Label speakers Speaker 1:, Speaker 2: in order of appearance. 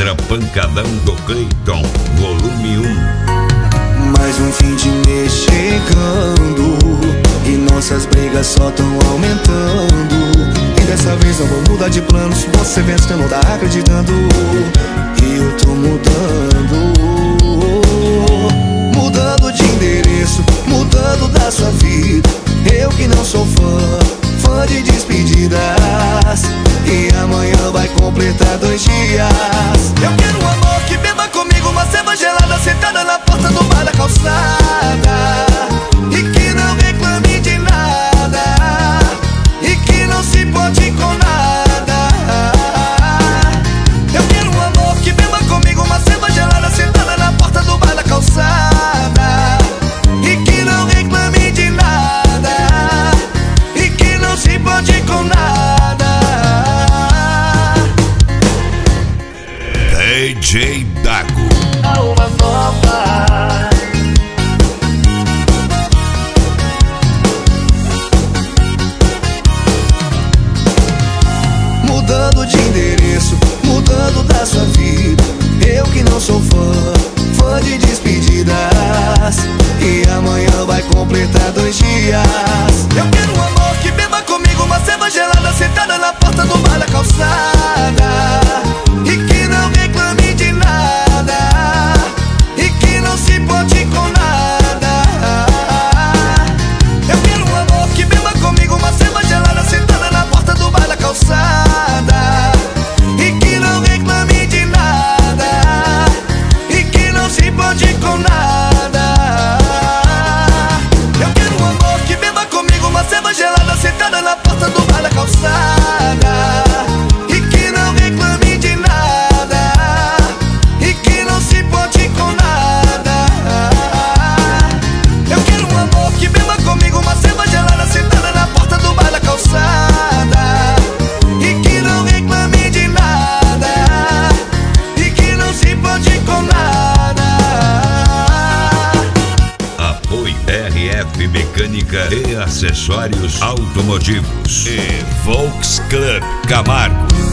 Speaker 1: Extra Pancadão do Cleiton, volume 1.
Speaker 2: Mais um fim de mês chegando e nossas brigas só tão aumentando. E dessa vez não vou mudar de planos. Você pensa que eu não tá acreditando, e eu tô mudando. Mudando de endereço, mudando da sua vida. Eu que não sou fã de despedidas. E amanhã vai completar 2 dias. Eu quero um amor que beba comigo uma cerveja gelada, sentada na porta do bar da calçada, e que não reclame de nada, e que não se pode com nada. Eu quero um amor que beba comigo uma cerveja gelada, sentada na porta do bar da calçada, e que não reclame de nada, e que não se pode com nada.
Speaker 1: DJ Dago.
Speaker 2: Alma nova. Mudando de endereço, mudando da sua vida. Eu que não sou fã de despedidas. E amanhã vai completar 2 dias. Eu quero um amor que beba comigo uma cerveja gelada, sentada na porta do bar da calçada, e que não reclame de nada, e que não se pode com nada. Eu quero um amor que beba comigo uma cerveja gelada, sentada na porta do bar da calçada, e que não reclame de nada, e que não se pode com nada. Eu quero um amor que beba comigo uma cerveja gelada, sentada na porta do bar da calçada, e que não reclame de nada, e que não se pode com nada. Eu quero um amor que beba comigo uma cerveja gelada, sentada na porta do bar da calçada, e que não reclame de nada, e que não se pode com nada.
Speaker 1: Apoio RF Mecânica e Acessórios Automotivos e Volks Club Camargo.